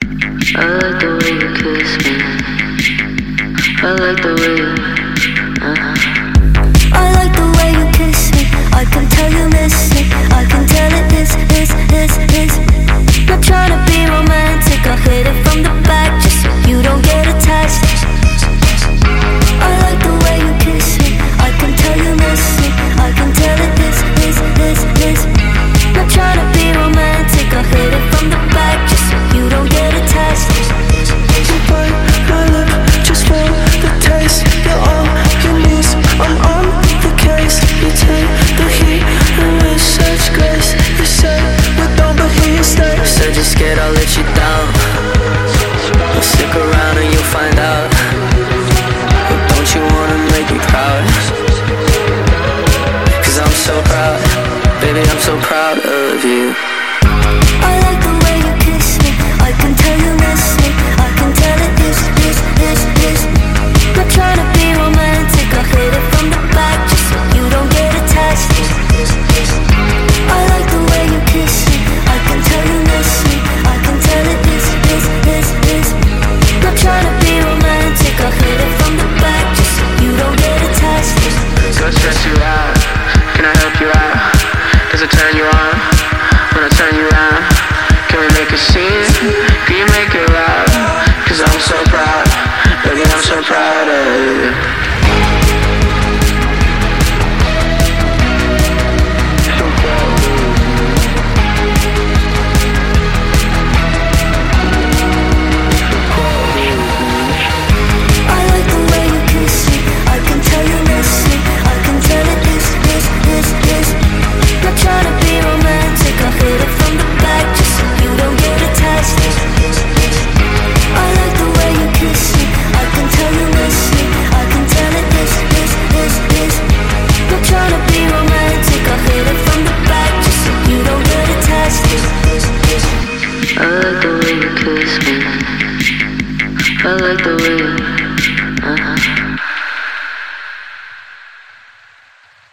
I like the way you kiss me. I like the way you, I like the way you kiss me. I can tell you miss me. I can tell it is. Not trying to be romantic. I'll hit it from the back just so you don't get attached. I like the way you kiss me. I can tell you miss me. I can tell it is. Not trying to be romantic. I'll hit it from the back just so you don't get attached. You bite my lip just for the taste. You're on your knees, I'm on the case. You take the heat and with such grace. You say we're done but here you stay. said you're scared I'll let you down. Well, stick around and you'll find out. But don't you wanna make me proud? Cause I'm so proud, baby, I'm so proud of you. I like the way you kiss me. I can tell you miss me. I can tell it is. Not trying to be romantic. I'll hit it from the back just so you don't get attached. I like the way you kiss me. I can tell you miss me. I can tell it is. Not trying to be romantic. I'll hit it from the back just so you don't get attached. Do I stress you out? Can I help you out? Does it turn you on? When I turn you around, can we make a scene? Can you make it loud? Cause I'm so proud, baby, I'm so proud of you. I like the way you kiss me. I can tell you miss me. I can tell it is. Not trying to be romantic. I'll hit it from the back just so you don't get attached. I like the way you kiss me. I can tell you miss me. I can tell it is. Not trying to be romantic. I'll hit it from the back just so you don't get attached. I like the way you kiss me. I like the way you,